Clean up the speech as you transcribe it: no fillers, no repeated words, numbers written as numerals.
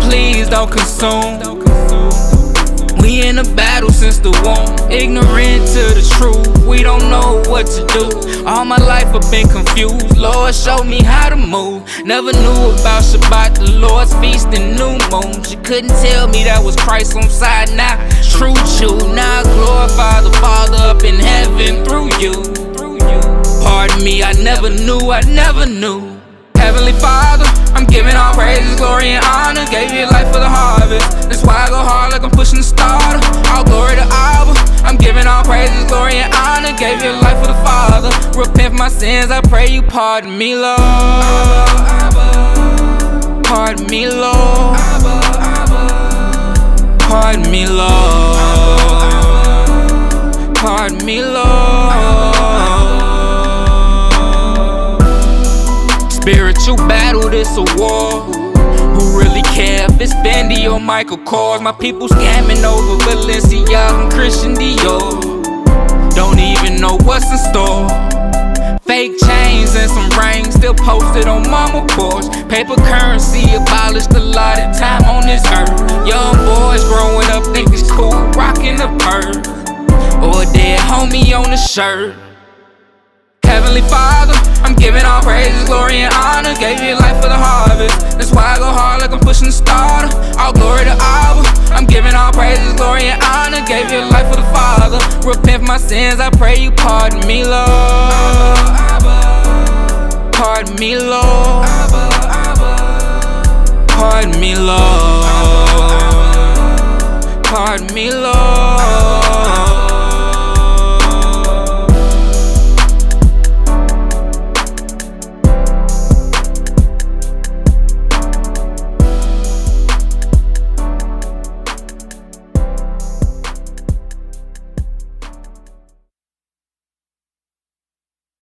please don't consume. We in a battle since the womb, ignorant to the truth, we don't know what to do. All my life I've been confused, Lord showed me how to move. Never knew about Shabbat, the Lord's feast and new moons. You couldn't tell me that was Christ on side, now true Jew. Now I glorify the Father up in heaven through you. Pardon me, I never knew. Heavenly Father, I'm giving all praises, glory, and honor. Gave you life for the harvest, that's why I go hard like I'm pushing the starter. All glory to Abba, I'm giving all praises, glory, and honor. Gave you life for the Father. Repent for my sins, I pray you pardon me, Lord. Pardon me, Lord. Pardon me, Lord. Pardon me, Lord. Spiritual battle, this a war. Who really care if it's Fendi or Michael Kors? My people scamming over Balenciaga and Christian Dior. Don't even know what's in store. Fake chains and some rings still posted on mama porch. Paper currency abolished a lot of time on this earth. Young boys growing up think it's cool, rocking the purse, or a dead homie on the shirt. Heavenly Father, I'm giving all praises, glory, and honor. Gave you life for the harvest, that's why I go hard like I'm pushing the starter. All glory to Abba, I'm giving all praises, glory, and honor. Gave you life for the Father. Repent for my sins, I pray you pardon me, Lord. Pardon me, Lord. Pardon me, Lord. Pardon me, Lord.